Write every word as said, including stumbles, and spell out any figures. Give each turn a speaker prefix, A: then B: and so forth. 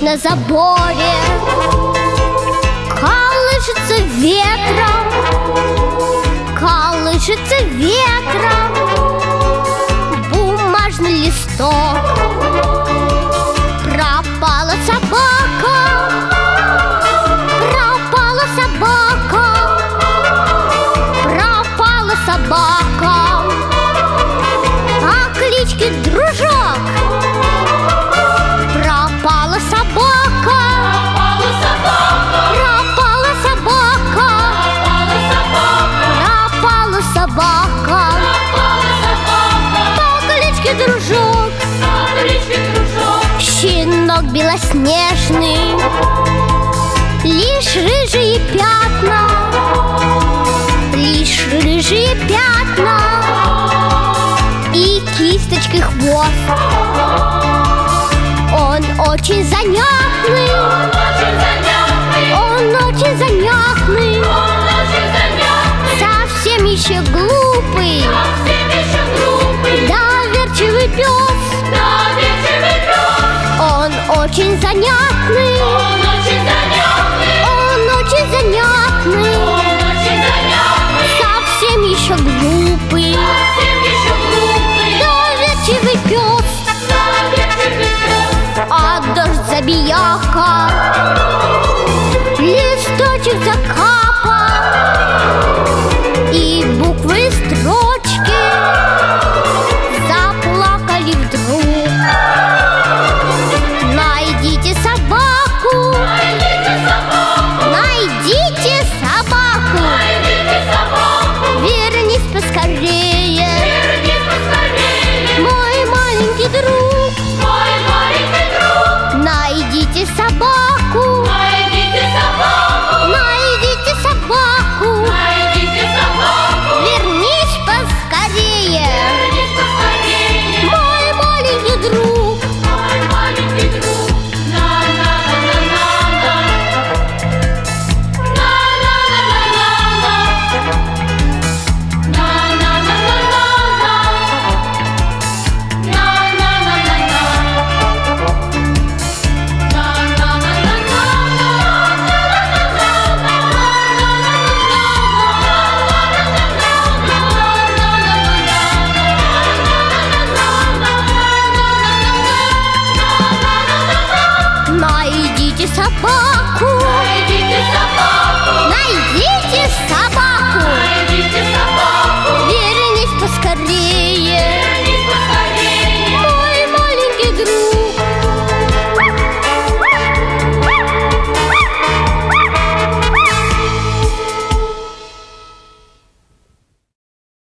A: на заборе колышется ветром, колышется ветром бумажный листок. Пропала собака, пропала собака, пропала собака по кличке Дружок. Пропала собака, пропала собака, пропала собака по кличке Дружок. Щенок белоснежный, лишь рыжие пятна, лишь рыжие пятна и кисточкой хвост. Он очень занятный, он очень занятный, совсем еще глупый.